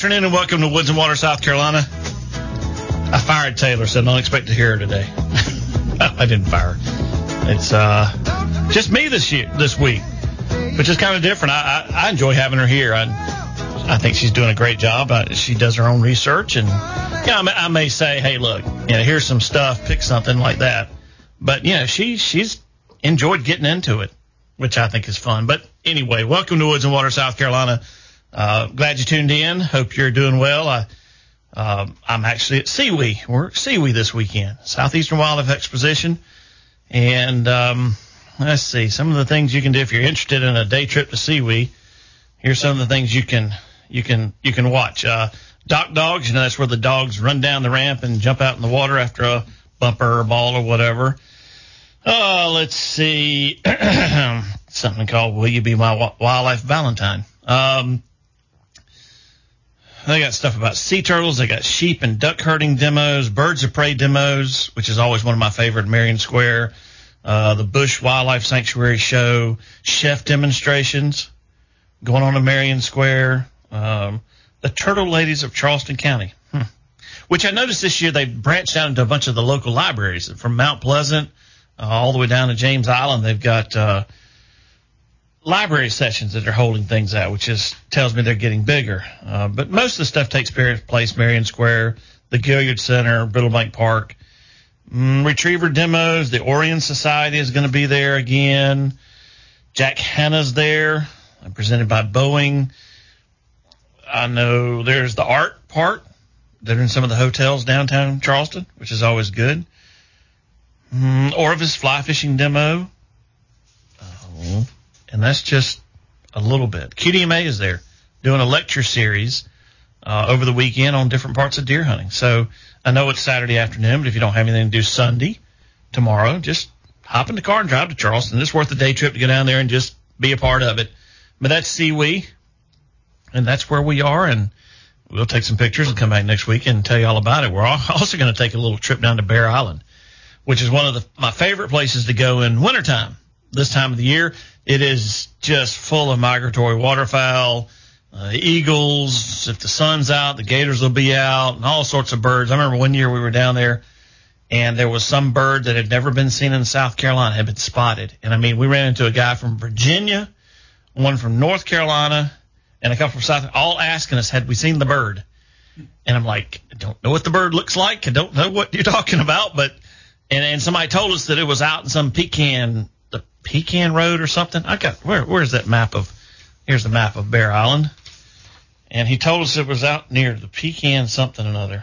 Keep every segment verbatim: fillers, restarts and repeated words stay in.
afternoon and welcome to Woods and Water, South Carolina. I fired Taylor, so don't expect to hear her today. I didn't fire her. It's uh, just me this year, this week, which is kind of different. I, I, I enjoy having her here. I, I think she's doing a great job. Uh, she does her own research, and yeah, I may, I may say, hey, look, you know, here's some stuff, pick something like that. But you know, she she's enjoyed getting into it, which I think is fun. But anyway, welcome to Woods and Water, South Carolina. Uh, glad you tuned in. Hope you're doing well. I, uh, I'm actually at SeaWee. We're at SeaWee this weekend, Southeastern Wildlife Exposition. And um, let's see, some of the things you can do if you're interested in a day trip to SeaWee. Here's some of the things you can you can you can watch. Uh, dock dogs, you know, that's where the dogs run down the ramp and jump out in the water after a bumper or ball or whatever. Uh, let's see, something called Will You Be My Wildlife Valentine? Um, They got stuff about sea turtles. They got sheep and duck herding demos, birds of prey demos, which is always one of my favorite, Marion Square, uh, the Bush Wildlife Sanctuary show, chef demonstrations going on in Marion Square, um, the Turtle Ladies of Charleston County, hmm. which I noticed this year they branched out into a bunch of the local libraries from Mount Pleasant uh, all the way down to James Island. They've got uh, library sessions that are holding things out, which is tells me they're getting bigger. Uh, but most of the stuff takes place Marion Square, the Gilliard Center, Brittlebank Park. Mm, retriever demos, the Orion Society is going to be there again. Jack Hanna's there, presented by Boeing. I know there's the art part. They're in some of the hotels downtown Charleston, which is always good. Mm, Orvis fly fishing demo. Oh. And that's just a little bit. Q D M A is there doing a lecture series uh, over the weekend on different parts of deer hunting. So I know it's Saturday afternoon, but if you don't have anything to do Sunday, tomorrow, just hop in the car and drive to Charleston. It's worth a day trip to go down there and just be a part of it. But that's SeaWee, and that's where we are, and we'll take some pictures and come back next week and tell you all about it. We're also going to take a little trip down to Bear Island, which is one of the, my favorite places to go in wintertime. This time of the year, it is just full of migratory waterfowl, uh, eagles. If the sun's out, the gators will be out, and all sorts of birds. I remember one year we were down there, and there was some bird that had never been seen in South Carolina had been spotted. And, I mean, we ran into a guy from Virginia, one from North Carolina, and a couple from South, all asking us, had we seen the bird? And I'm like, I don't know what the bird looks like. I don't know what you're talking about. But and, and somebody told us that it was out in some pecan the Pecan Road or something. I got where where's that map of here's the map of Bear Island. And he told us it was out near the Pecan something or another.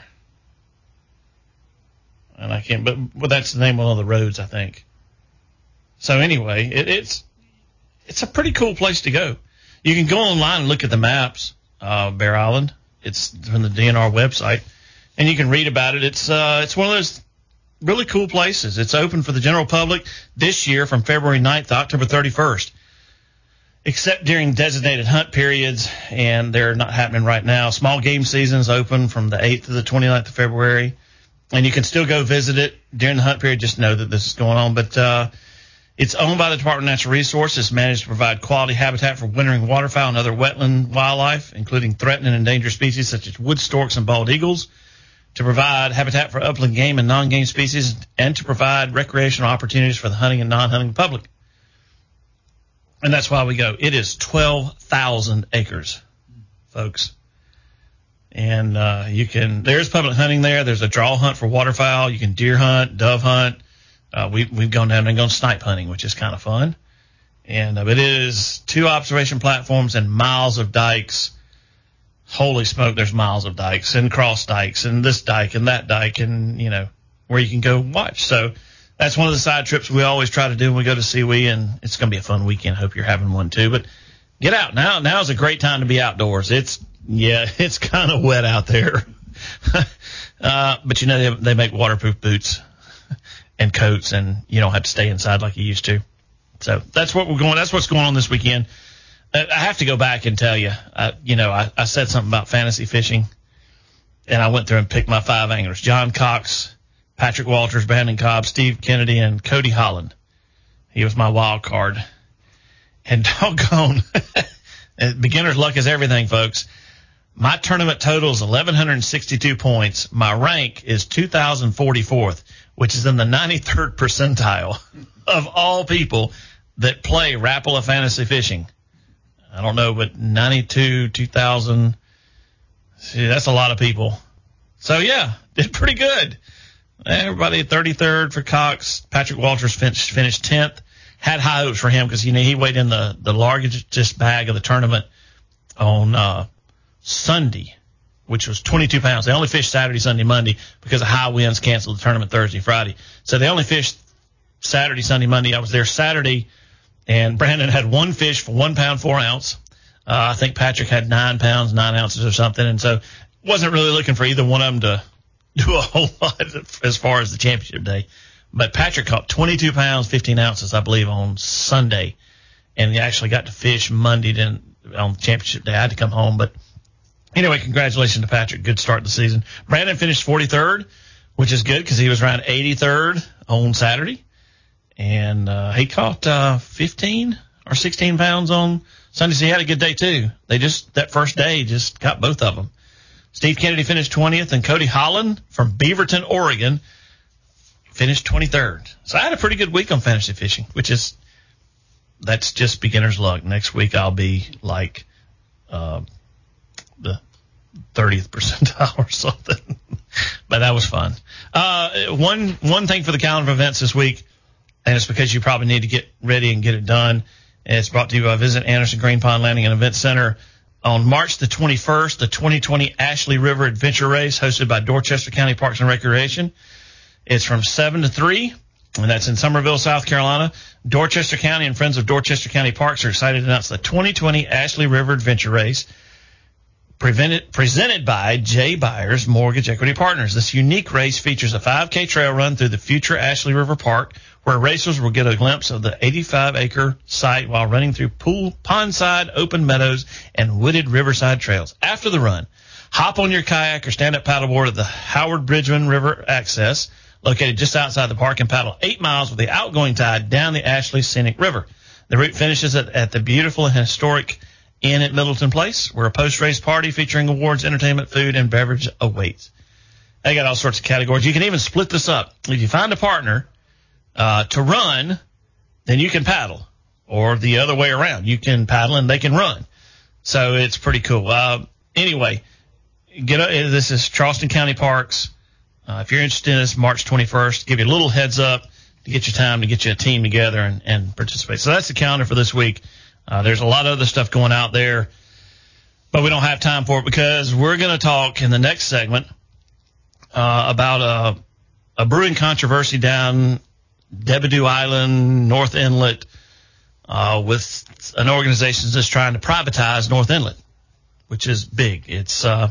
And I can't but well that's the name of one of the roads, I think. So anyway, it, it's it's a pretty cool place to go. You can go online and look at the maps, uh, Bear Island. It's from the D N R website. And you can read about it. It's uh it's one of those really cool places. It's open for the general public this year from February ninth to October thirty-first, except during designated hunt periods, and they're not happening right now. Small game season's open from the eighth to the twenty-ninth of February, and you can still go visit it during the hunt period. Just know that this is going on. But uh, it's owned by the Department of Natural Resources. It's managed to provide quality habitat for wintering waterfowl and other wetland wildlife, including threatened and endangered species such as wood storks and bald eagles, to provide habitat for upland game and non-game species, and to provide recreational opportunities for the hunting and non-hunting public. And that's why we go. It is twelve thousand acres, folks. And uh, you can, there's public hunting there. There's a draw hunt for waterfowl. You can deer hunt, dove hunt. Uh, we, we've gone down and gone snipe hunting, which is kind of fun. And uh, it is two observation platforms and miles of dikes. Holy smoke, there's miles of dikes and cross dikes and this dike and that dike and, you know, where you can go watch. So that's one of the side trips we always try to do when we go to SeaWee, and it's going to be a fun weekend. Hope you're having one too. But get out now. Now is a great time to be outdoors. It's, yeah, it's kind of wet out there. uh, but, you know, they, they make waterproof boots and coats, and you don't have to stay inside like you used to. So that's what we're going. That's what's going on this weekend. I have to go back and tell you, I, you know, I, I said something about fantasy fishing, and I went through and picked my five anglers: John Cox, Patrick Walters, Brandon Cobb, Steve Kennedy, and Cody Holland. He was my wild card. And doggone, beginner's luck is everything, folks. My tournament total is eleven sixty-two points. My rank is two thousand forty-fourth, which is in the ninety-third percentile of all people that play Rapala Fantasy Fishing. I don't know, but ninety-two, two thousand, see, that's a lot of people. So, yeah, did pretty good. Everybody at thirty-third for Cox. Patrick Walters finished, finished tenth. Had high hopes for him because, you know, he weighed in the, the largest bag of the tournament on uh, Sunday, which was twenty-two pounds. They only fished Saturday, Sunday, Monday because of high winds canceled the tournament Thursday, Friday. So they only fished Saturday, Sunday, Monday. I was there Saturday, and Brandon had one fish for one pound, four ounce. Uh, I think Patrick had nine pounds, nine ounces or something. And so wasn't really looking for either one of them to do a whole lot as far as the championship day. But Patrick caught twenty-two pounds, fifteen ounces, I believe, on Sunday. And he actually got to fish Monday then on the championship day. I had to come home. But anyway, congratulations to Patrick. Good start to the season. Brandon finished forty-third, which is good because he was around eighty-third on Saturday. And uh, he caught uh, fifteen or sixteen pounds on Sunday. So he had a good day, too. They just, that first day, just got both of them. Steve Kennedy finished twentieth, and Cody Holland from Beaverton, Oregon, finished twenty-third. So I had a pretty good week on fantasy fishing, which is, that's just beginner's luck. Next week I'll be like uh, the thirtieth percentile or something. But that was fun. Uh, one one thing for the calendar of events this week, and it's because you probably need to get ready and get it done. It's brought to you by Visit Anderson Green Pond Landing and Event Center. On March the twenty-first, the twenty twenty Ashley River Adventure Race hosted by Dorchester County Parks and Recreation. It's from seven to three, and that's in Summerville, South Carolina. Dorchester County and Friends of Dorchester County Parks are excited to announce the twenty twenty Ashley River Adventure Race prevented, presented by J. Byers Mortgage Equity Partners. This unique race features a five K trail run through the future Ashley River Park, where racers will get a glimpse of the eighty-five acre site while running through pool, pondside, open meadows, and wooded riverside trails. After the run, hop on your kayak or stand-up paddleboard at the Howard Bridgman River Access, located just outside the park, and paddle eight miles with the outgoing tide down the Ashley Scenic River. The route finishes at, at the beautiful and historic Inn at Middleton Place, where a post-race party featuring awards, entertainment, food, and beverage awaits. They got all sorts of categories. You can even split this up. If you find a partner uh, to run, then you can paddle, or the other way around. You can paddle and they can run. So it's pretty cool. Uh, anyway, get a, this is Charleston County Parks. Uh, if you're interested in this, March twenty-first, give you a little heads up to get your time to get you a team together and, and participate. So that's the calendar for this week. Uh, there's a lot of other stuff going out there, but we don't have time for it because we're going to talk in the next segment uh, about a, a brewing controversy down Debadew Island, North Inlet, uh, with an organization that's trying to privatize North Inlet, which is big. It's uh,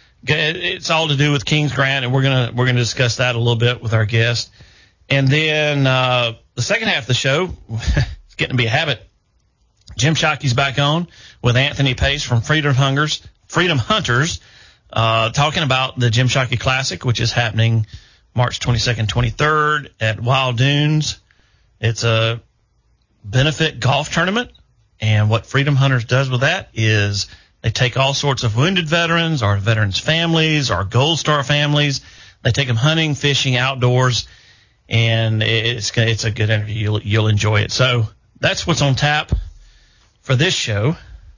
it's all to do with Kings Grant, and we're gonna we're gonna discuss that a little bit with our guest. And then uh, the second half of the show, it's getting to be a habit. Jim Shockey's back on with Anthony Pace from Freedom Hungers, Freedom Hunters, uh, talking about the Jim Shockey Classic, which is happening March twenty-second, twenty-third at Wild Dunes. It's a benefit golf tournament, and what Freedom Hunters does with that is they take all sorts of wounded veterans, our veterans' families, our Gold Star families. They take them hunting, fishing, outdoors, and it's it's a good interview. You'll, you'll enjoy it. So that's what's on tap for this show,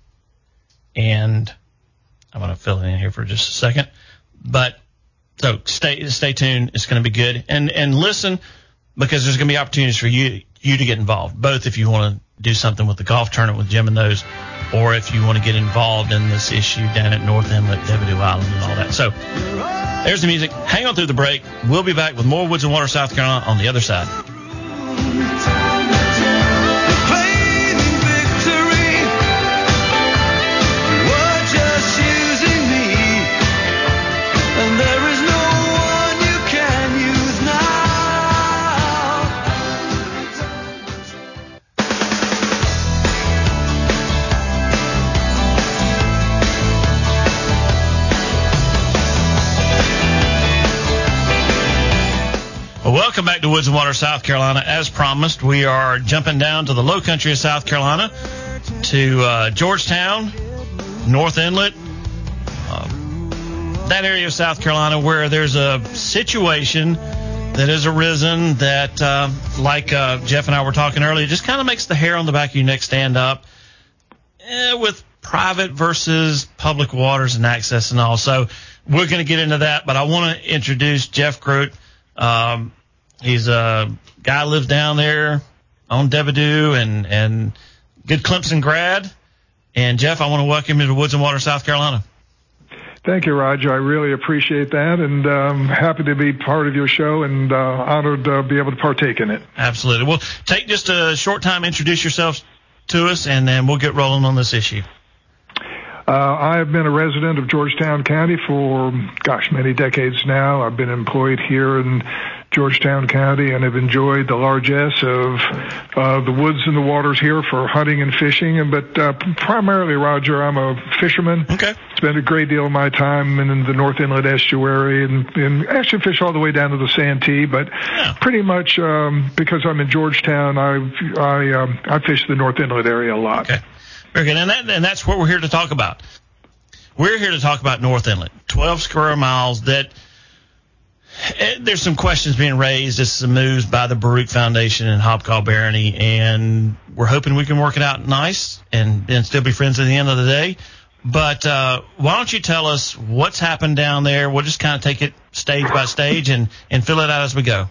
and I'm going to fill it in here for just a second. But so stay stay tuned. It's going to be good, and and listen, because there's going to be opportunities for you you to get involved, both if you want to do something with the golf tournament with Jim and those, or if you want to get involved in this issue down at North Inlet, Debadew Island, and all that. So there's the music. Hang on through the break. We'll be back with more Woods and Water, South Carolina on the other side. Welcome back to Woods and Water, South Carolina. As promised, we are jumping down to the low country of South Carolina, to uh, Georgetown, North Inlet, um, that area of South Carolina where there's a situation that has arisen that, uh, like uh, Jeff and I were talking earlier, just kind of makes the hair on the back of your neck stand up eh, with private versus public waters and access and all. So we're going to get into that, but I want to introduce Jeff Groot. Um, he's a guy who lives down there on Devido and, and good Clemson grad. And, Jeff, I want to welcome you to Woods and Water, South Carolina. Thank you, Roger. I really appreciate that, and um, happy to be part of your show and uh, honored to be able to partake in it. Absolutely. Well, take just a short time, introduce yourselves to us, and then we'll get rolling on this issue. Uh, I have been a resident of Georgetown County for, gosh, many decades now. I've been employed here in Georgetown County and have enjoyed the largesse of uh, the woods and the waters here for hunting and fishing. And But uh, primarily, Roger, I'm a fisherman. Okay. Spent a great deal of my time in, in the North Inlet Estuary and, and actually fish all the way down to the Santee. But yeah. pretty much um, because I'm in Georgetown, I I, um, I fish the North Inlet area a lot. Okay. Very good. And, that, and that's what we're here to talk about. We're here to talk about North Inlet, twelve square miles that – there's some questions being raised. There's some moves by the Baruch Foundation and Hobcaw Barony, and we're hoping we can work it out nice and, and still be friends at the end of the day. But uh, why don't you tell us what's happened down there? We'll just kind of take it stage by stage and, and fill it out as we go.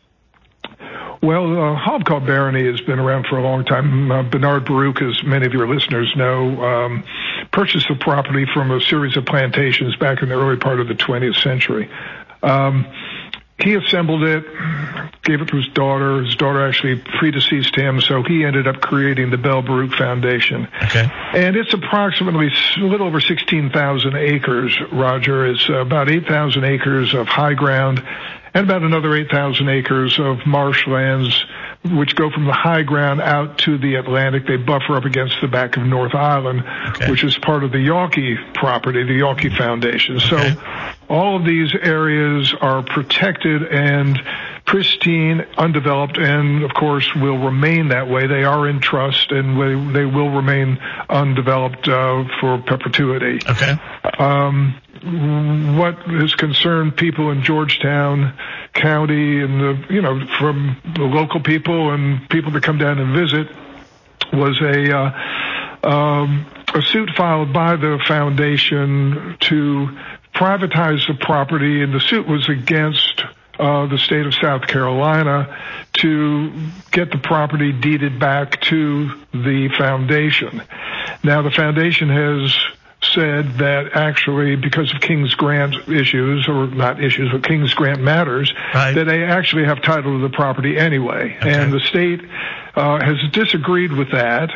Well, uh, Hobcaw Barony has been around for a long time. Uh, Bernard Baruch, as many of your listeners know, um, purchased the property from a series of plantations back in the early part of the twentieth century. Um, he assembled it, gave it to his daughter. His daughter actually predeceased him, so he ended up creating the Bell Baruch Foundation. Okay. And it's approximately a little over sixteen thousand acres, Roger. It's about eight thousand acres of high ground and about another eight thousand acres of marshlands, which go from the high ground out to the Atlantic. They buffer up against the back of North Island, okay. which is part of the Yawkey property, the Yawkey Foundation. So okay. all of these areas are protected and pristine, undeveloped, and, of course, will remain that way. They are in trust, and they, they will remain undeveloped uh, for perpetuity. Okay. Um, what has concerned people in Georgetown County and the, you know, from the local people and people that come down and visit was a, uh, um, a suit filed by the foundation to privatize the property, and the suit was against uh, the state of South Carolina to get the property deeded back to the foundation. Now, the foundation has said that actually, because of King's Grant issues, or not issues, but King's Grant matters, right. that they actually have title to the property anyway. Okay. And the state uh, has disagreed with that.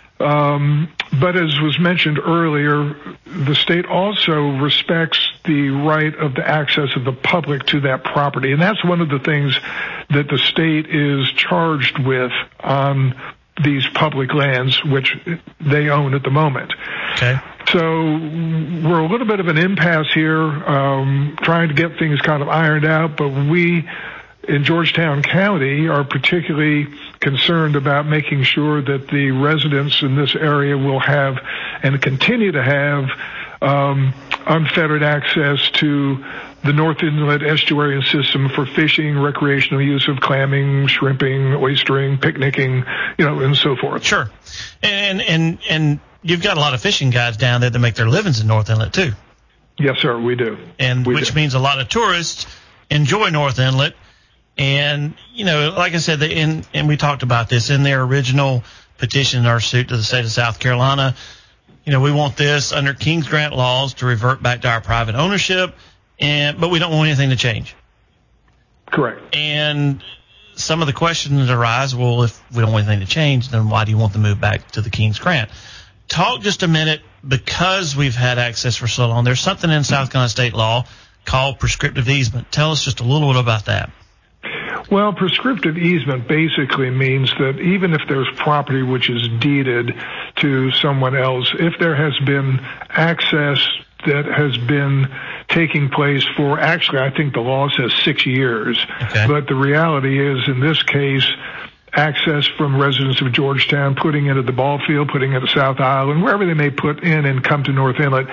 Um, but as was mentioned earlier, the state also respects the right of the access of the public to that property. And that's one of the things that the state is charged with on these public lands, which they own at the moment. Okay. So we're a little bit of an impasse here, um, trying to get things kind of ironed out, but we in Georgetown County are particularly concerned about making sure that the residents in this area will have and continue to have um, unfettered access to the North Inlet Estuarian system for fishing, recreational use of clamming, shrimping, oystering, picnicking, you know, and so forth. Sure. And and and you've got a lot of fishing guides down there that make their livings in North Inlet too. Yes, sir, we do. And we which do. means a lot of tourists enjoy North Inlet. And, you know, like I said, in, and we talked about this in their original petition, our suit to the state of South Carolina, you know, we want this under King's Grant laws to revert back to our private ownership, and but we don't want anything to change. Correct. And some of the questions arise, well, if we don't want anything to change, then why do you want to move back to the King's Grant? Talk just a minute, because we've had access for so long. There's something in South Carolina state law called prescriptive easement. Tell us just a little bit about that. Well, prescriptive easement basically means that even if there's property which is deeded to someone else, if there has been access that has been taking place for, actually, I think the law says six years, okay. But the reality is, in this case, access from residents of Georgetown, putting into the ball field, putting into South Island, wherever they may put in and come to North Inlet,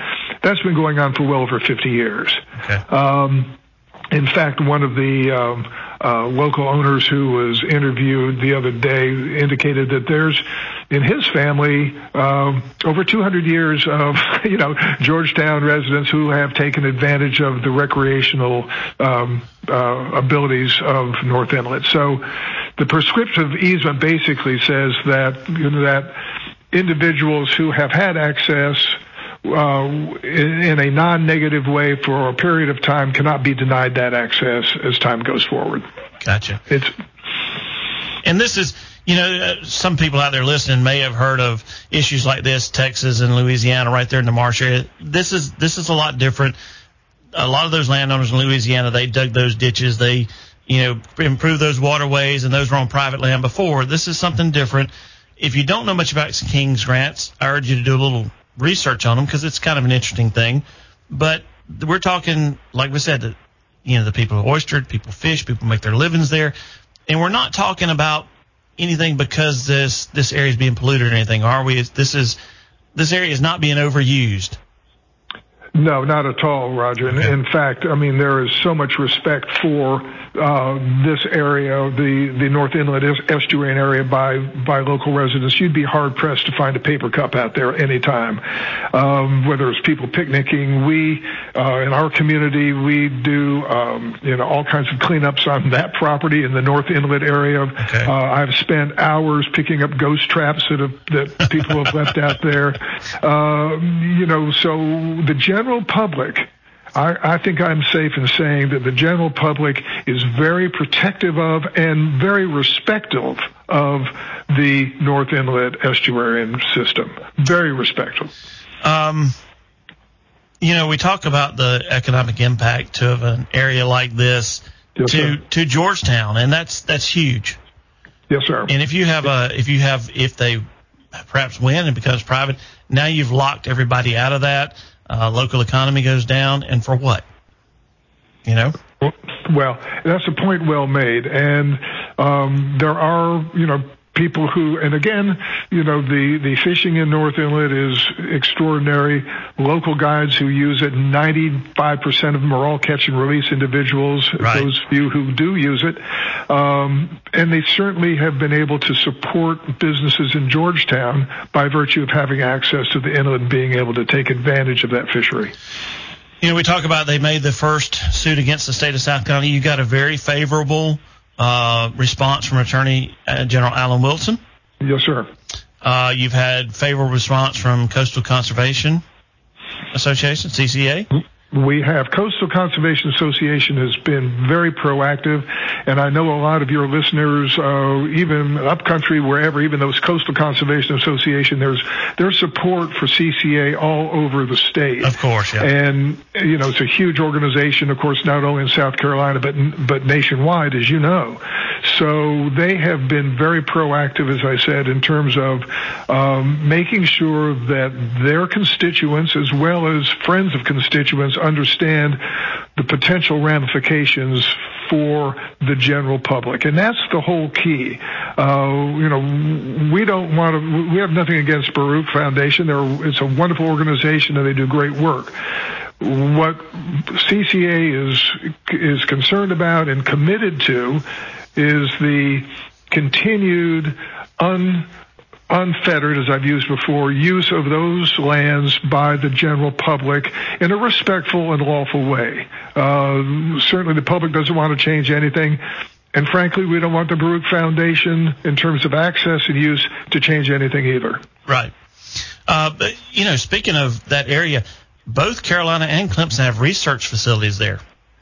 that's been going on for well over fifty years. Okay. Um, in fact, one of the um, uh, local owners who was interviewed the other day indicated that there's, in his family, um, over two hundred years of, you know, Georgetown residents who have taken advantage of the recreational um, uh, abilities of North Inlet. So the prescriptive easement basically says that, you know, that individuals who have had access Uh, in, in a non-negative way for a period of time cannot be denied that access as time goes forward. Gotcha. It's, and this is, you know, uh, some people out there listening may have heard of issues like this, Texas and Louisiana, right there in the marsh area. This is this is a lot different. A lot of those landowners in Louisiana, they dug those ditches, they, you know, improved those waterways, and those were on private land before. This is something different. If you don't know much about King's Grants, I urge you to do a little research on them because it's kind of an interesting thing. But we're talking, like we said, that, you know, the people who oystered, people fish, people make their livings there, and we're not talking about anything because this this area is being polluted or anything, are we? This is this area is not being overused. No, not at all, Roger. Okay. In fact, I mean, there is so much respect for uh, this area, the, the North Inlet estuarine area by, by local residents. You'd be hard-pressed to find a paper cup out there anytime. Um, whether it's people picnicking, we, uh, in our community, we do, um, you know, all kinds of cleanups on that property in the North Inlet area. Okay. Uh, I've spent hours picking up ghost traps that have, that people have left out there. Uh, you know, so the general public, I, I think I'm safe in saying that the general public is very protective of and very respectful of the North Inlet estuarine system. Very respectful. Um, you know, we talk about the economic impact of an area like this yes, to sir. to Georgetown, and that's that's huge. Yes, sir. And if you have a if you have if they perhaps win and becomes private, now you've locked everybody out of that. Uh, local economy goes down, and for what? You know? Well, that's a point well made. And um, there are, you know, people who, and again, you know, the, the fishing in North Inlet is extraordinary. Local guides who use it, ninety-five percent of them are all catch and release individuals, right. Those few who do use it. Um, and they certainly have been able to support businesses in Georgetown by virtue of having access to the inlet and being able to take advantage of that fishery. You know, we talk about they made the first suit against the state of South Carolina. You got a very favorable uh, response from Attorney General Alan Wilson. Yes, sir. Uh, you've had favorable response from Coastal Conservation Association, C C A. We have. Coastal Conservation Association has been very proactive, and I know a lot of your listeners, uh, even upcountry, wherever, even those Coastal Conservation Association, there's their support for C C A all over the state. Of course, yeah. And, you know, it's a huge organization, of course, not only in South Carolina, but but nationwide, as you know. So they have been very proactive, as I said, in terms of um, making sure that their constituents, as well as friends of constituents, understand the potential ramifications for the general public. And that's the whole key. Uh, you know, we don't want to, we have nothing against Baruch Foundation. They're, it's a wonderful organization and they do great work. What C C A is, is concerned about and committed to is the continued un unfettered, as I've used before, use of those lands by the general public in a respectful and lawful way. Uh, certainly the public doesn't want to change anything, and frankly, we don't want the Baruch Foundation, in terms of access and use, to change anything either. Right. Uh, but, you know, speaking of that area, both Carolina and Clemson have research facilities there.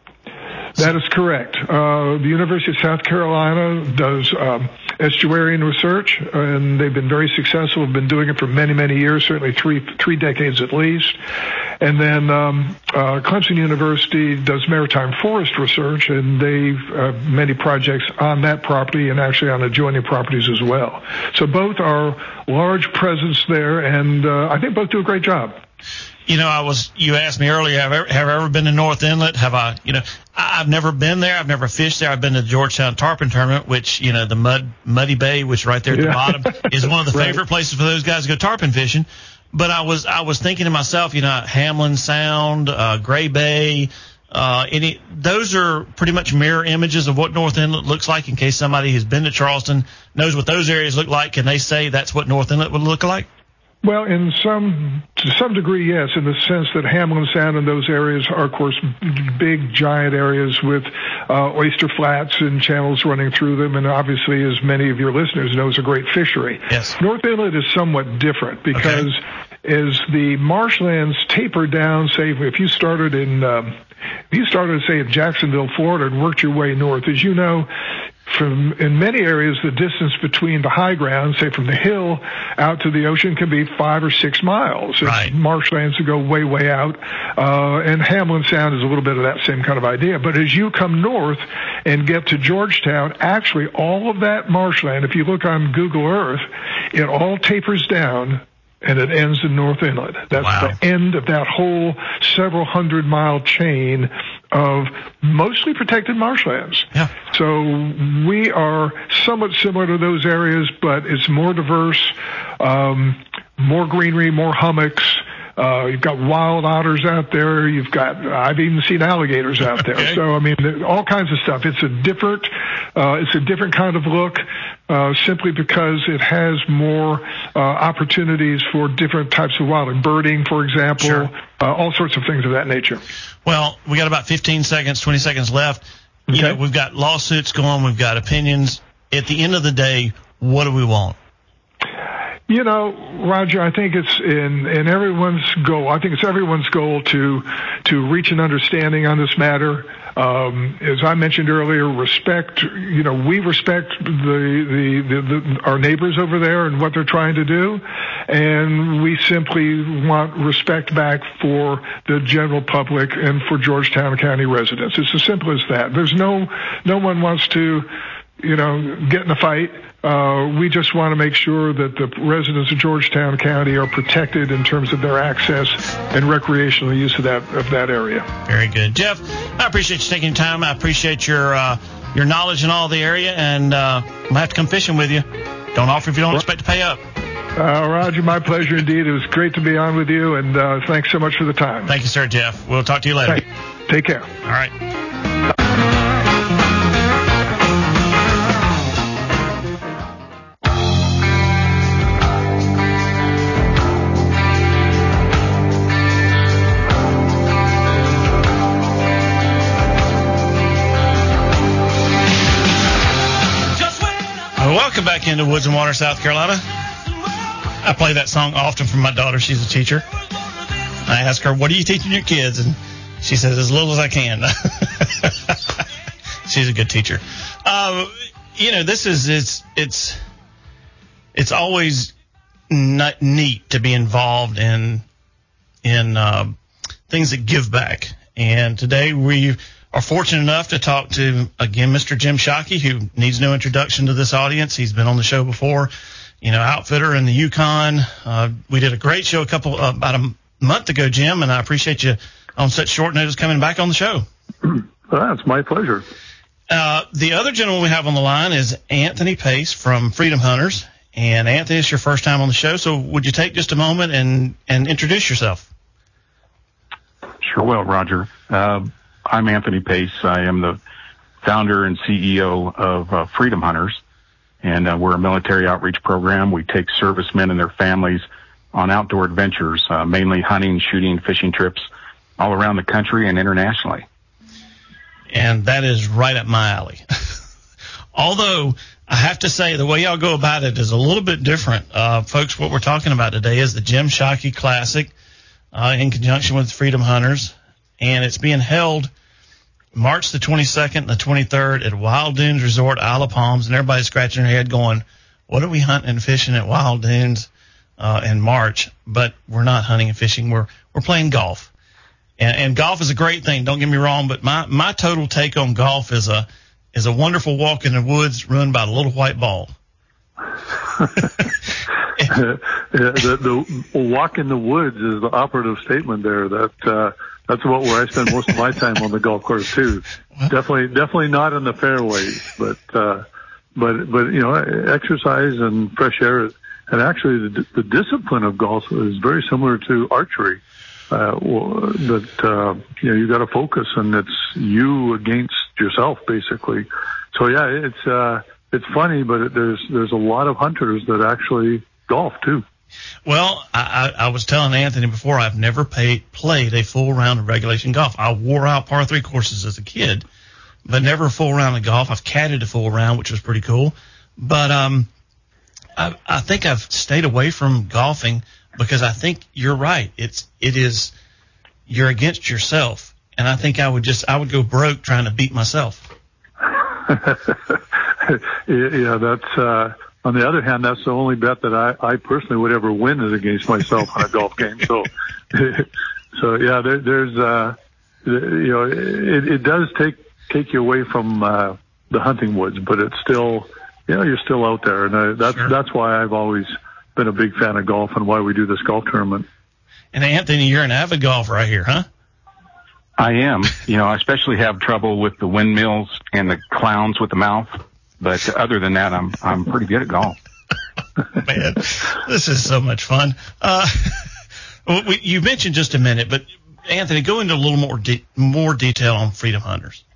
That is correct. Uh, the University of South Carolina does um, estuarine research, and they've been very successful. Have been doing it for many, many years, certainly three three decades at least. And then um, uh, Clemson University does maritime forest research, and they've uh, many projects on that property and actually on adjoining properties as well. So both are large presence there, and uh, I think both do a great job. You know, I was, you asked me earlier, have I ever, have I ever been to North Inlet? Have I, you know, I've never been there. I've never fished there. I've been to the Georgetown Tarpon Tournament, which, you know, the mud, Muddy Bay, which right there at the yeah. bottom is one of the right. favorite places for those guys to go tarpon fishing. but I was I was thinking to myself, you know, Hamlin Sound, uh, Gray Bay, uh, any those are pretty much mirror images of what North Inlet looks like. In case somebody who's been to Charleston knows what those areas look like, can they say that's what North Inlet would look like? Well, in some to some degree, yes, in the sense that Hamlin Sound and those areas are, of course, big, giant areas with uh, oyster flats and channels running through them, and obviously, as many of your listeners know, is a great fishery. Yes. North Inlet is somewhat different because okay. as the marshlands taper down, say, if you started in, um, if you started, say, in Jacksonville, Florida, and worked your way north, as you know, from in many areas, the distance between the high ground, say from the hill out to the ocean, can be five or six miles. Right. It's marshlands that go way, way out. Uh, and Hamlin Sound is a little bit of that same kind of idea. But as you come north and get to Georgetown, actually all of that marshland, if you look on Google Earth, it all tapers down and it ends in North Inlet. That's wow. the end of that whole several hundred mile chain of mostly protected marshlands. Yeah. So we are somewhat similar to those areas, but it's more diverse, um, more greenery, more hummocks. Uh, you've got wild otters out there. You've got, I've even seen alligators out there. Okay. So, I mean, all kinds of stuff. It's a different, uh, it's a different kind of look, uh, simply because it has more, uh, opportunities for different types of wildlife. Birding, for example, sure. uh, all sorts of things of that nature. Well, we got about fifteen seconds, twenty seconds left. You Okay. know, we've got lawsuits going. We've got opinions. At the end of the day, what do we want? You know, Roger, I think it's in, in everyone's goal. I think it's everyone's goal to to reach an understanding on this matter. Um, as I mentioned earlier, respect. You know, we respect the, the, the, the our neighbors over there and what they're trying to do, and we simply want respect back for the general public and for Georgetown County residents. It's as simple as that. There's no no one wants to, you know, get in a fight. Uh, we just want to make sure that the residents of Georgetown County are protected in terms of their access and recreational use of that of that area. Very good, Jeff. I appreciate you taking time. I appreciate your uh, your knowledge in all the area, and uh, I'm gonna have to come fishing with you. Don't offer if you don't expect to pay up. Uh, Roger, my pleasure indeed. It was great to be on with you, and uh, thanks so much for the time. Thank you, sir, Jeff. We'll talk to you later. Hey, take care. All right. Welcome back into Woods and Water, South Carolina. I play that song often for my daughter. She's a teacher. I ask her, what are you teaching your kids? And she says, as little as I can. She's a good teacher. Uh, you know, this is, it's, it's, it's always not neat to be involved in, in, uh, things that give back. And today we are fortunate enough to talk to, again, Mister Jim Shockey, who needs no introduction to this audience. He's been on the show before, you know, outfitter in the Yukon. Uh, we did a great show a couple, uh, about a month ago, Jim, and I appreciate you on such short notice coming back on the show. Well, it's my pleasure. Uh, the other gentleman we have on the line is Anthony Pace from Freedom Hunters. And Anthony, it's your first time on the show, so would you take just a moment and, and introduce yourself? Sure will, Roger. Uh, I'm Anthony Pace. I am the founder and C E O of uh, Freedom Hunters, and uh, we're a military outreach program. We take servicemen and their families on outdoor adventures, uh, mainly hunting, shooting, fishing trips all around the country and internationally. And that is right up my alley. Although I have to say the way y'all go about it is a little bit different. Uh, folks, what we're talking about today is the Jim Shockey Classic uh, in conjunction with Freedom Hunters. And it's being held March the twenty-second and the twenty-third at Wild Dunes Resort, Isle of Palms. And everybody's scratching their head going, what are we hunting and fishing at Wild Dunes uh, in March? But we're not hunting and fishing. We're we're playing golf. And, and golf is a great thing. Don't get me wrong. But my, my total take on golf is a is a wonderful walk in the woods run by the little white ball. the, the walk in the woods is the operative statement there. That uh, that's about where I spend most of my time on the golf course too. Well, definitely, definitely not in the fairways, but uh, but but you know, exercise and fresh air and actually the, the discipline of golf is very similar to archery. Uh, that uh, you know you got to focus, and it's you against yourself basically. So yeah, it's uh, it's funny, but it, there's there's a lot of hunters that actually golf too. Well, I, I, I was telling Anthony before, I've never paid, played a full round of regulation golf. I wore out par three courses as a kid, but never a full round of golf. I've caddied a full round, which was pretty cool. But um, I, I think I've stayed away from golfing because I think you're right. It's it is you're against yourself, and I think I would just I would go broke trying to beat myself. Yeah, that's. Uh, on the other hand, that's the only bet that I, I personally would ever win is against myself on a golf game. So, so yeah, there, there's uh, you know, it, it does take take you away from uh, the hunting woods, but it's still, you know, you're still out there, and I, that's Sure. that's why I've always been a big fan of golf and why we do this golf tournament. And Anthony, you're an avid golfer right here, huh? I am. You know, I especially have trouble with the windmills and the clowns with the mouth. But other than that, I'm I'm pretty good at golf. Man, this is so much fun. Uh, we, you mentioned just a minute, but Anthony, go into a little more de- more detail on Freedom Hunters.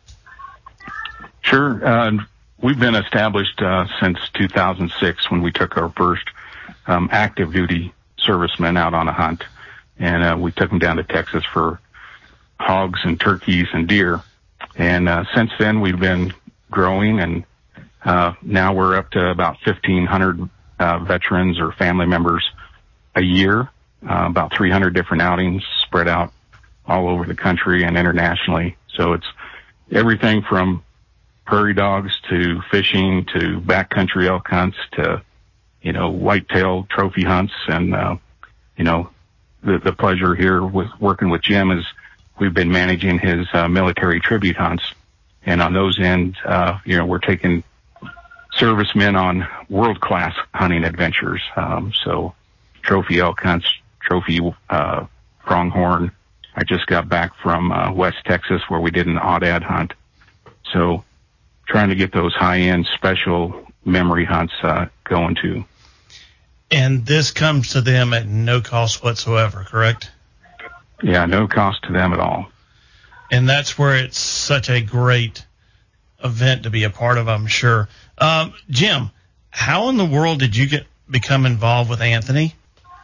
Sure. Uh, we've been established uh, since two thousand six when we took our first um, active duty servicemen out on a hunt, and uh, we took them down to Texas for hogs and turkeys and deer. And uh, since then, we've been growing, and uh, now we're up to about fifteen hundred uh, veterans or family members a year, uh, about three hundred different outings spread out all over the country and internationally. So it's everything from prairie dogs to fishing to backcountry elk hunts to, you know, whitetail trophy hunts. And, uh, you know, the, the pleasure here with working with Jim is we've been managing his uh, military tribute hunts. And on those ends, uh, you know, we're taking servicemen on world-class hunting adventures. Um, so trophy elk hunts, trophy uh, pronghorn. I just got back from uh, West Texas where we did an aoudad hunt. So trying to get those high-end special memory hunts uh, going too. And this comes to them at no cost whatsoever, correct? Yeah, no cost to them at all. And that's where it's such a great event to be a part of, I'm sure. Um, Jim, how in the world did you get become involved with Anthony?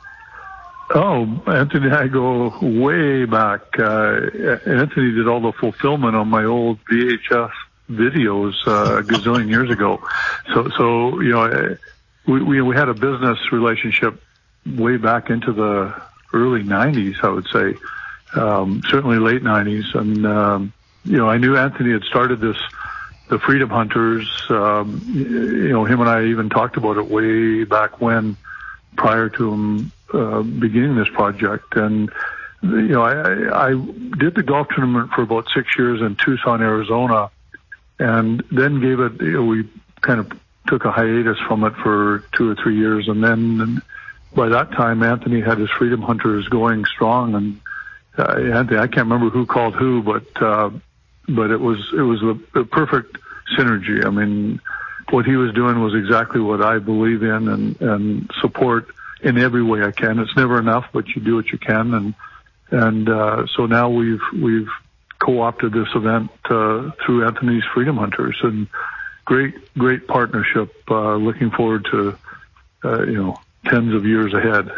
Oh, Anthony and I go way back. Uh, Anthony did all the fulfillment on my old V H S videos uh, a gazillion years ago. So, so you know, we, we we had a business relationship way back into the early nineties, I would say, um, certainly late nineties. And um, you know, I knew Anthony had started this, the Freedom Hunters. Um, you know, him and I even talked about it way back when, prior to him uh, beginning this project. And you know, I, I did the golf tournament for about six years in Tucson, Arizona, and then gave it. You know, we kind of took a hiatus from it for two or three years, and then by that time, Anthony had his Freedom Hunters going strong. And uh, Anthony, I can't remember who called who, but uh, but it was it was a, a perfect synergy. I mean, what he was doing was exactly what I believe in and and support in every way I can. It's never enough, but you do what you can. And and uh, so now we've we've co-opted this event uh, through Anthony's Freedom Hunters, and great great partnership. Uh, looking forward to uh, you know tens of years ahead.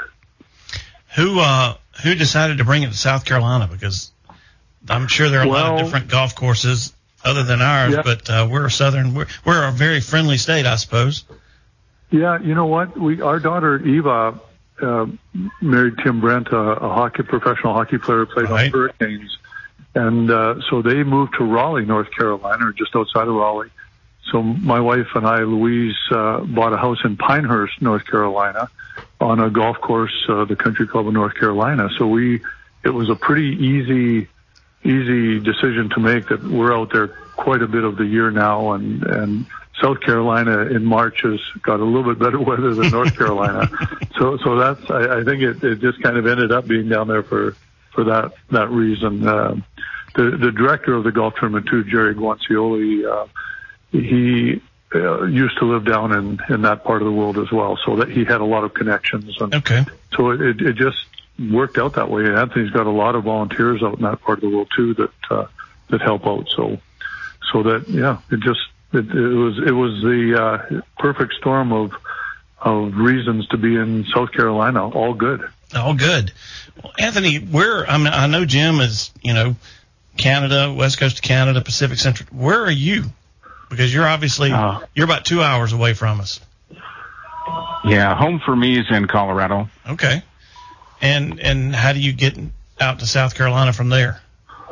Who uh, who decided to bring it to South Carolina? Because I'm sure there are a well, lot of different golf courses other than ours, yeah. but uh, we're a southern. We're, we're a very friendly state, I suppose. Yeah, you know what? We our daughter Eva uh, married Tim Brent, a, a hockey professional hockey player, played Right. on Hurricanes, and uh, so they moved to Raleigh, North Carolina, or just outside of Raleigh. So my wife and I, Louise, uh, bought a house in Pinehurst, North Carolina, on a golf course, uh, the Country Club of North Carolina. So we, it was a pretty easy, easy decision to make that we're out there quite a bit of the year now, and and South Carolina in March has got a little bit better weather than North Carolina. so so that's I, I think it, it just kind of ended up being down there for for that that reason. Uh, the the director of the golf tournament too, Jerry Guancioli, uh, he uh, used to live down in, in that part of the world as well, so that he had a lot of connections. And okay. So it, it just worked out that way. Anthony's got a lot of volunteers out in that part of the world too that uh, that help out. So so that yeah, it just it, it was it was the uh, perfect storm of of reasons to be in South Carolina. All good. All good. Well, Anthony, where I mean, I know Jim is, you know, Canada, West Coast of Canada, Pacific Central. Where are you? Because you're obviously uh, you're about two hours away from us. Yeah, home for me is in Colorado. Okay. And and how do you get out to South Carolina from there?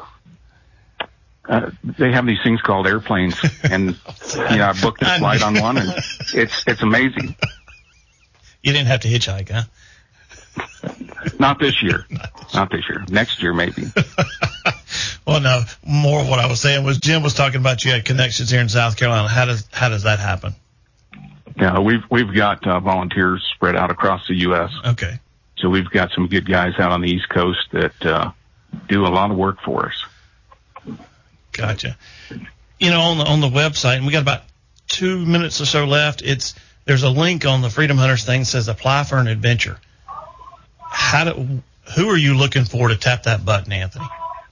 Uh, they have these things called airplanes, and yeah, I booked a flight on one, and it's it's amazing. You didn't have to hitchhike, huh? Not this year. Not this year. Next year, maybe. Well, no. More what I was saying was Jim was talking about you had connections here in South Carolina. How does how does that happen? Yeah, we've we've got uh, volunteers spread out across the U S Okay. So we've got some good guys out on the East Coast that uh, do a lot of work for us. Gotcha. You know, on the on the website, and we got about two minutes or so left. It's there's a link on the Freedom Hunters thing that says apply for an adventure. How do who are you looking for to tap that button, Anthony?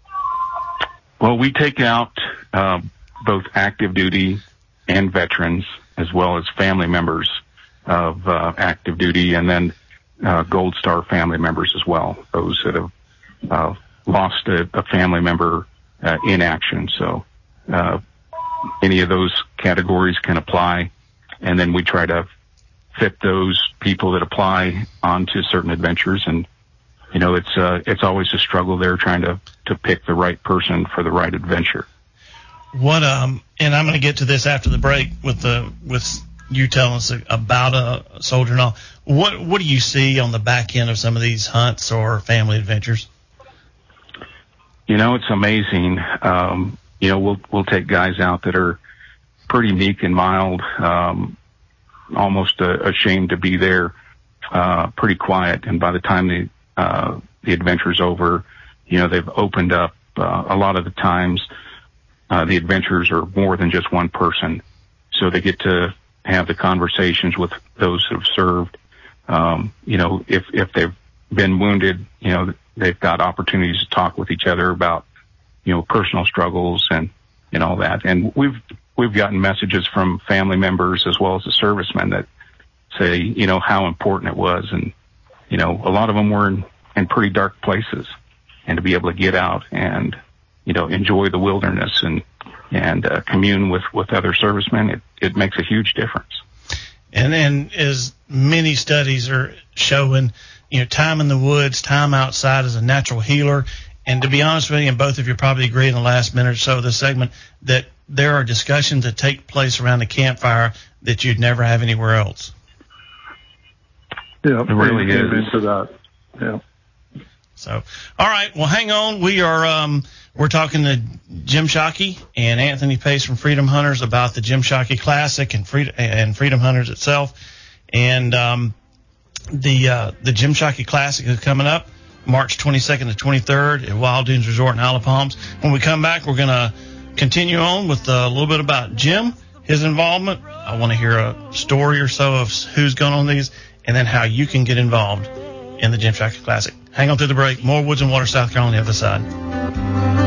Well, we take out uh, both active duty and veterans, as well as family members of uh, active duty, and then uh, Gold Star family members as well, those that have uh, lost a, a family member uh, in action. So uh, any of those categories can apply, and then we try to fit those people that apply onto certain adventures. And you know, it's uh, it's always a struggle there trying to to pick the right person for the right adventure. What um, and I'm going to get to this after the break with the with you telling us about a soldier and all. What what do you see on the back end of some of these hunts or family adventures? You know, it's amazing. Um, you know, we'll we'll take guys out that are pretty meek and mild, um, almost uh, ashamed to be there, uh, pretty quiet, and by the time the uh, the adventure's over, you know, they've opened up. Uh, a lot of the times, uh, the adventures are more than just one person, so they get to have the conversations with those who have served. Um, you know, if if they've been wounded, you know, they've got opportunities to talk with each other about, you know, personal struggles and and all that. And we've we've gotten messages from family members as well as the servicemen that say, you know, how important it was, and you know, a lot of them were in, in pretty dark places, and to be able to get out and, you know, enjoy the wilderness and, and, uh, commune with, with other servicemen, it, it makes a huge difference. And then as many studies are showing, you know, time in the woods, time outside is a natural healer. And to be honest with you, and both of you probably agree in the last minute or so of this segment, that there are discussions that take place around the campfire that you'd never have anywhere else. Yeah, it really is. Into that. Yeah. So, all right. Well, hang on. We are um, we're talking to Jim Shockey and Anthony Pace from Freedom Hunters about the Jim Shockey Classic and Freedom and Freedom Hunters itself. And um, the uh, the Jim Shockey Classic is coming up March twenty-second to twenty-third at Wild Dunes Resort in Isle of Palms. When we come back, we're going to continue on with a little bit about Jim, his involvement. I want to hear a story or so of who's gone on these, and then how you can get involved in the Jim Shockey Classic. Hang on through the break. More Woods and Water, South Carolina on the other side.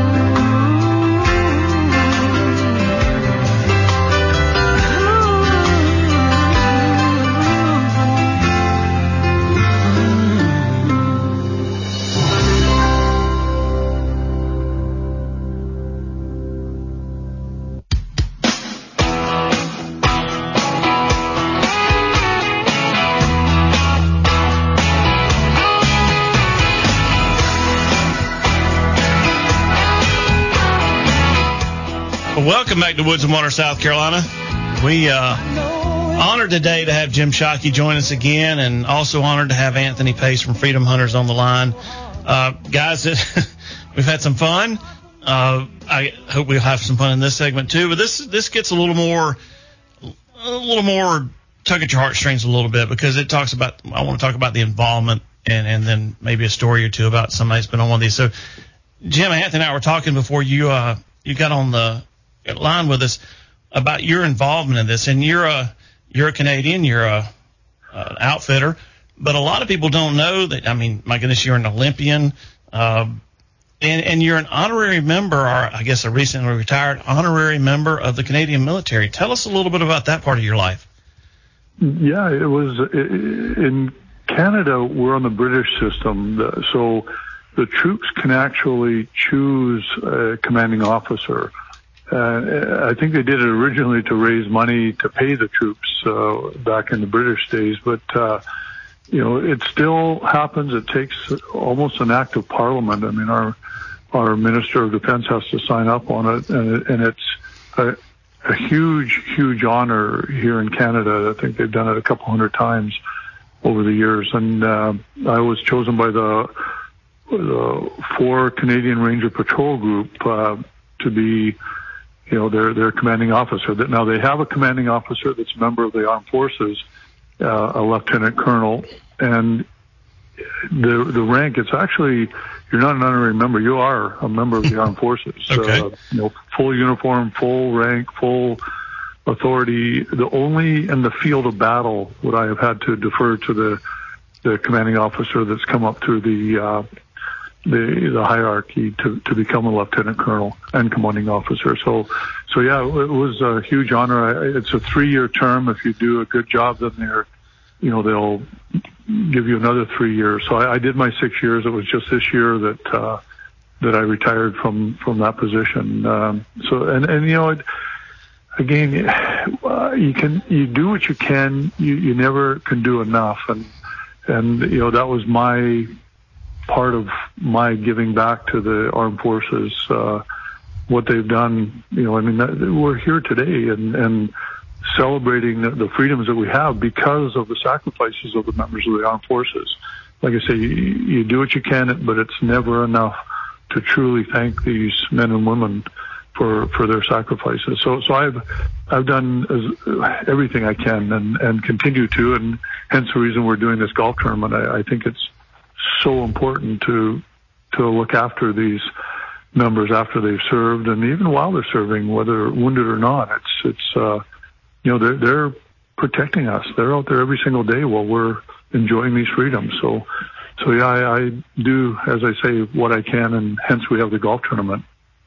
Welcome back to Woods and Water, South Carolina. We uh honored today to have Jim Shockey join us again, and also honored to have Anthony Pace from Freedom Hunters on the line. Uh, guys, we've had some fun. Uh, I hope we'll have some fun in this segment too. But this this gets a little more, a little more tug at your heartstrings a little bit, because it talks about. I want to talk about the involvement, and and then maybe a story or two about somebody that's been on one of these. So, Jim, Anthony and I were talking before you uh you got on the line with us. about your involvement in this. And you're a you're a Canadian, you're a uh, outfitter, but a lot of people don't know that. I mean, my goodness, you're an Olympian, uh, and and you're an honorary member, or I guess a recently retired honorary member of the Canadian military. Tell us a little bit about that part of your life. Yeah, it was in Canada. We're on the British system, so the troops can actually choose a commanding officer. Uh, I think they did it originally to raise money to pay the troops uh, back in the British days, but uh, you know, it still happens. It takes almost an act of parliament. I mean, our our Minister of Defense has to sign up on it, and, it, and it's a, a huge, huge honor here in Canada. I think they've done it a couple hundred times over the years, and uh, I was chosen by the, the four Canadian Ranger Patrol Group uh, to be, you know, their their commanding officer. Now they have a commanding officer that's a member of the armed forces, uh, a lieutenant colonel, and the the rank. It's actually, you're not an honorary member. You are a member of the armed forces. Okay. Uh, you know, full uniform, full rank, full authority. The only in the field of battle would I have had to defer to the the commanding officer that's come up through the uh, the the hierarchy to to become a lieutenant colonel and commanding officer. So so yeah, it was a huge honor. It's a three-year term. If you do a good job, then they're, you know, they'll give you another three years. So I, I did my six years. It was just this year that uh, that I retired from from that position. Um, so and and you know, it, again, uh, you can you do what you can. You you never can do enough, and and you know, that was my part of my giving back to the armed forces, uh, what they've done. You know, I mean, that, we're here today and, and celebrating the, the freedoms that we have because of the sacrifices of the members of the armed forces. Like I say, you, you do what you can, but it's never enough to truly thank these men and women for, for their sacrifices. So, so I've, I've done as, everything I can and, and continue to, and hence the reason we're doing this golf tournament. I, I think it's so important to to look after these members after they've served, and even while they're serving, whether wounded or not. It's it's uh, you know, they're they're protecting us. They're out there every single day while we're enjoying these freedoms. So so yeah, I, I do, as I say, what I can, and hence we have the golf tournament.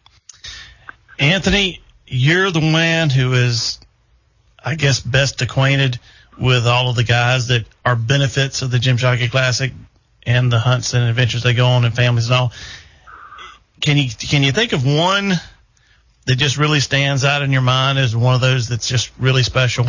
Anthony, you're the man who is, I guess, best acquainted with all of the guys that are benefits of the Jim Shockey Classic and the hunts and adventures they go on and families and all. Can you can you think of one that just really stands out in your mind as one of those that's just really special?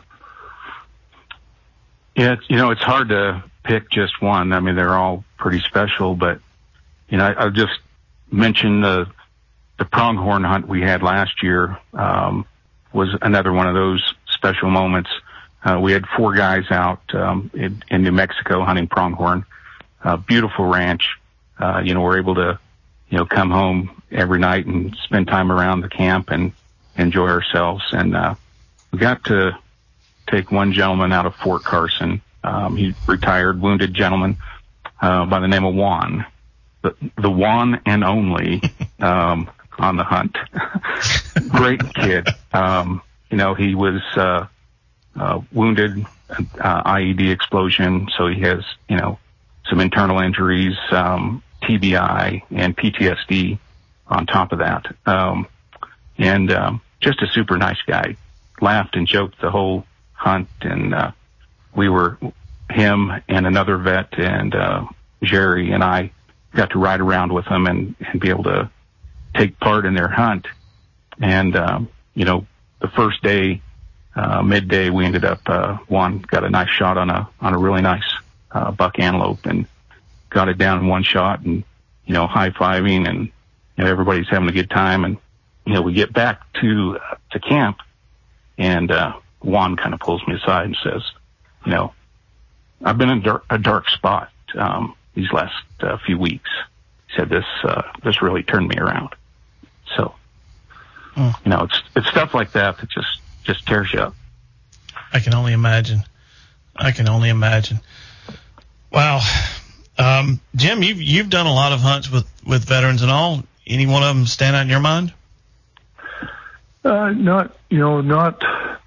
Yeah, it's, you know, it's hard to pick just one. I mean, they're all pretty special, but, you know, I, I'll just mention the the pronghorn hunt we had last year um, was another one of those special moments. Uh, we had four guys out um, in, in New Mexico hunting pronghorn. Uh, beautiful ranch. Uh, you know, we're able to, you know, come home every night and spend time around the camp and enjoy ourselves. And, uh, we got to take one gentleman out of Fort Carson. Um, he retired, wounded gentleman, uh, by the name of Juan, the, the one and only, um, on the hunt. Great kid. Um, you know, he was, uh, uh, wounded, uh, I E D explosion. So he has, you know, some internal injuries, um, T B I and P T S D on top of that. Um, and, um, just a super nice guy. Laughed and joked the whole hunt. And, uh, we were, him and another vet and, uh, Jerry and I got to ride around with them and, and be able to take part in their hunt. And, um, you know, the first day, uh, midday, we ended up, uh, Juan got a nice shot on a, on a really nice, uh, buck antelope and got it down in one shot and, you know, high-fiving and, you know, everybody's having a good time. And, you know, we get back to, uh, to camp and, uh, Juan kind of pulls me aside and says, you know, I've been in a dark, a dark spot, um, these last uh, few weeks. He said this, uh, this really turned me around. So, mm. you know, it's, it's stuff like that that just, just tears you up. I can only imagine. I can only imagine. Wow. Um, Jim, you've, you've done a lot of hunts with, with veterans and all. Any one of them stand out in your mind? Uh, not, you know, not,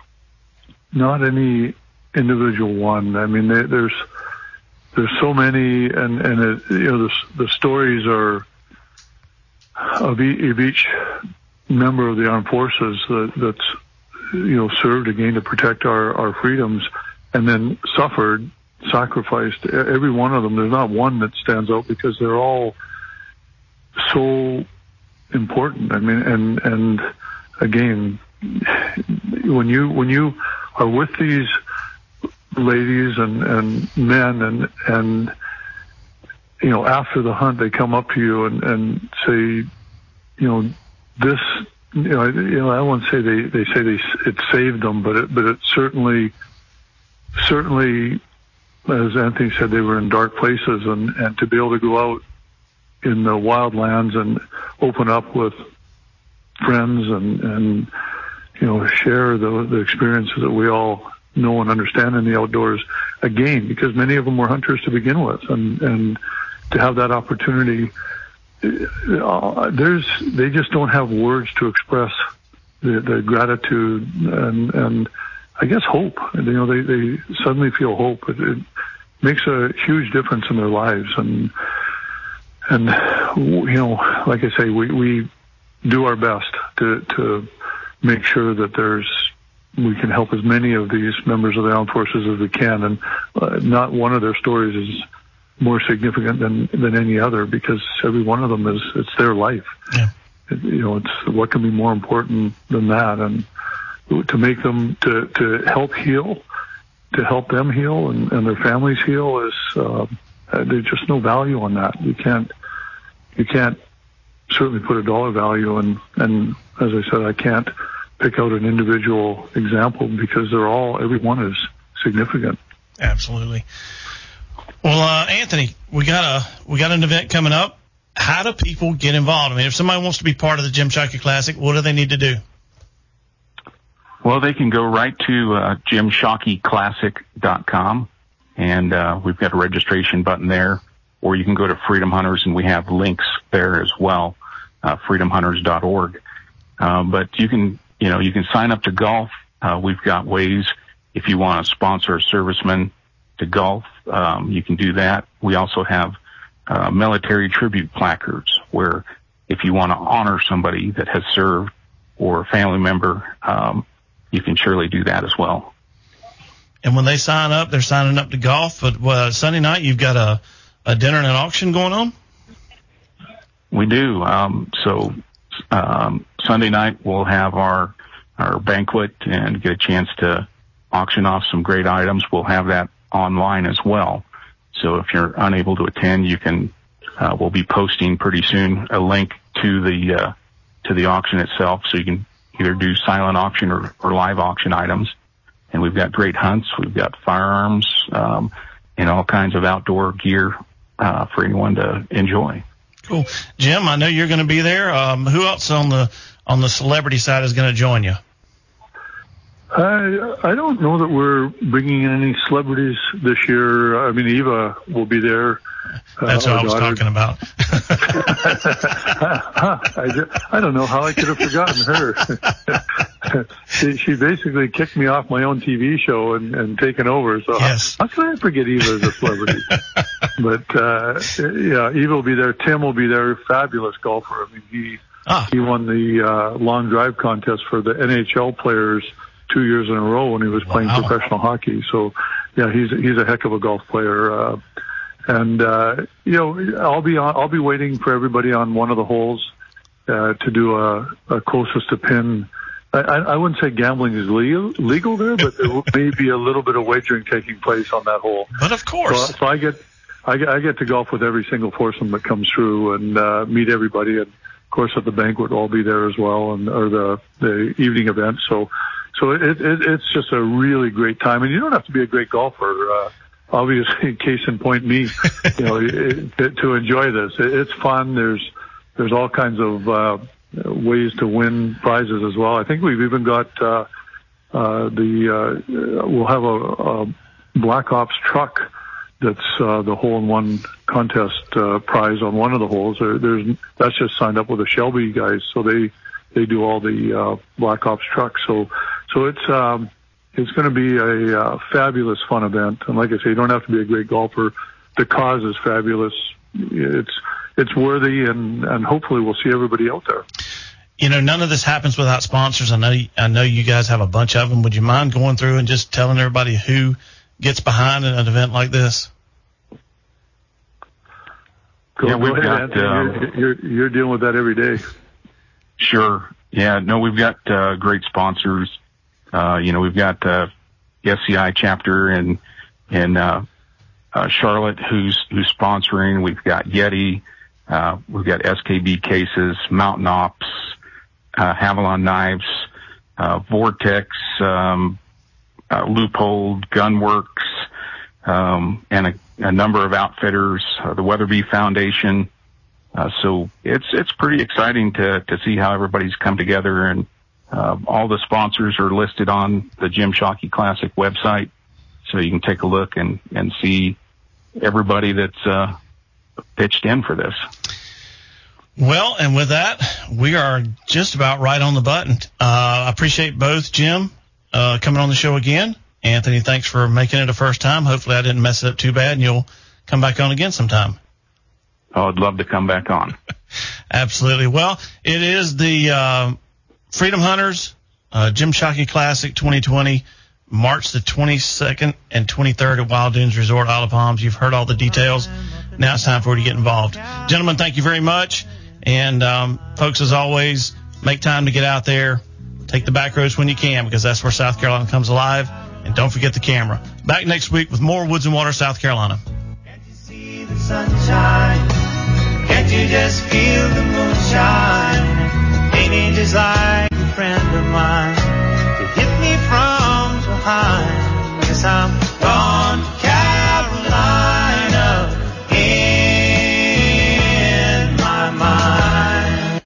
not any individual one. I mean, they, there's, there's so many, and, and it, you know, the, the stories are of, e- of each member of the armed forces that, that's, you know, served again to protect our, our freedoms and then suffered, sacrificed. Every one of them, there's not one that stands out because they're all so important. I mean, and, and again, when you, when you are with these ladies and, and men and, and, you know, after the hunt, they come up to you and, and say, you know, this, you know, you know, I won't say they, they say they, it saved them, but it, but it certainly, certainly, as Anthony said, they were in dark places, and, and to be able to go out in the wildlands and open up with friends and, and, you know, share the, the experiences that we all know and understand in the outdoors, again, because many of them were hunters to begin with, and, and to have that opportunity, uh, there's, they just don't have words to express the, the gratitude and, and I guess hope. You know, they, they suddenly feel hope. It, it makes a huge difference in their lives. And, and, you know, like I say, we, we do our best to, to make sure that there's, we can help as many of these members of the armed forces as we can. And uh, not one of their stories is more significant than, than any other, because every one of them is, it's their life. Yeah. It, you know, it's what can be more important than that. And to make them, to, to help heal, to help them heal and, and their families heal is, uh, there's just no value on that. You can't, you can't certainly put a dollar value in. And as I said, I can't pick out an individual example because they're all, every one is significant. Absolutely. Well, uh, Anthony, we got a, we got an event coming up. How do people get involved? I mean, if somebody wants to be part of the Jim Shockey Classic, what do they need to do? Well, they can go right to uh, jim shockey classic dot com, and uh, we've got a registration button there, or you can go to Freedom Hunters, and we have links there as well, uh, freedom hunters dot org. Uh, but you can, you know, you can sign up to golf. Uh, we've got ways, if you want to sponsor a serviceman to golf, um, you can do that. We also have uh, military tribute placards, where if you want to honor somebody that has served or a family member, um, you can surely do that as well. And when they sign up, they're signing up to golf. But uh, Sunday night, you've got a, a dinner and an auction going on? We do. Um, so um, Sunday night, we'll have our our banquet and get a chance to auction off some great items. We'll have that online as well. So if you're unable to attend, you can. Uh, we'll be posting pretty soon a link to the uh, to the auction itself, so you can either do silent auction or, or live auction items. And we've got great hunts. We've got firearms, um, and all kinds of outdoor gear, uh, for anyone to enjoy. Cool. Jim, I know you're going to be there. Um, who else on the, on the celebrity side is going to join you? I, I don't know that we're bringing in any celebrities this year. I mean, Eva will be there. That's uh, what I was daughter. talking about. I, just, I don't know how I could have forgotten her. she, she basically kicked me off my own T V show and, and taken over. So yes. how, how can I forget Eva as a celebrity? But uh, yeah, Eva will be there. Tim will be there. Fabulous golfer. I mean, he ah. he won the uh, long drive contest for the N H L players two years in a row when he was playing wow. professional hockey. So yeah, he's he's a heck of a golf player. Uh, And, uh, you know, I'll be on, I'll be waiting for everybody on one of the holes, uh, to do a, a closest to pin. I, I wouldn't say gambling is legal, legal there, but there may be a little bit of wagering taking place on that hole. But of course. So, so I get, I get, I get to golf with every single foursome that comes through and, uh, meet everybody. And of course at the banquet, I'll be there as well, and, or the, the evening event. So, so it, it, it's just a really great time. And you don't have to be a great golfer, uh, obviously, case in point, me, you know, it, to enjoy this. It, it's fun. There's, there's all kinds of, uh, ways to win prizes as well. I think we've even got, uh, uh, the, uh, we'll have a, a Black Ops truck that's, uh, the hole-in-one contest, uh, prize on one of the holes. There, there's, that's just signed up with the Shelby guys. So they, they do all the uh, Black Ops trucks. So, so it's um, it's going to be a uh, fabulous, fun event. And like I say, you don't have to be a great golfer. The cause is fabulous. It's it's worthy, and, and hopefully we'll see everybody out there. You know, none of this happens without sponsors. I know I know you guys have a bunch of them. Would you mind going through and just telling everybody who gets behind an event like this? Go, yeah, go we've ahead, got, Anthony. um, you're, you're, you're dealing with that every day. Sure. Yeah, no, we've got uh, great sponsors. Uh, you know, we've got uh, S C I chapter in in uh, uh, Charlotte who's who's sponsoring. We've got Yeti. Uh, we've got S K B Cases, Mountain Ops, uh, Havalon Knives, uh, Vortex, um, uh, Loophole, Gunworks, um, and a, a number of outfitters, uh, the Weatherby Foundation. Uh, so it's, it's pretty exciting to, to see how everybody's come together, and, uh, all the sponsors are listed on the Jim Shockey Classic website. So you can take a look and, and see everybody that's, uh, pitched in for this. Well, and with that, we are just about right on the button. Uh, I appreciate both Jim, uh, coming on the show again. Anthony, thanks for making it a first time. Hopefully I didn't mess it up too bad, and you'll come back on again sometime. Oh, I'd love to come back on. Absolutely. Well, it is the uh, Freedom Hunters uh, Jim Shockey Classic twenty twenty, March the twenty-second and twenty-third at Wild Dunes Resort, Isle of Palms. You've heard all the details. Now it's time for you to get involved. Gentlemen, thank you very much. And um, folks, as always, make time to get out there. Take the back roads when you can, because that's where South Carolina comes alive. And don't forget the camera. Back next week with more Woods and Water, South Carolina. Can't you see the sunshine? Can't you just feel the moonshine? Ain't it just like a friend of mine?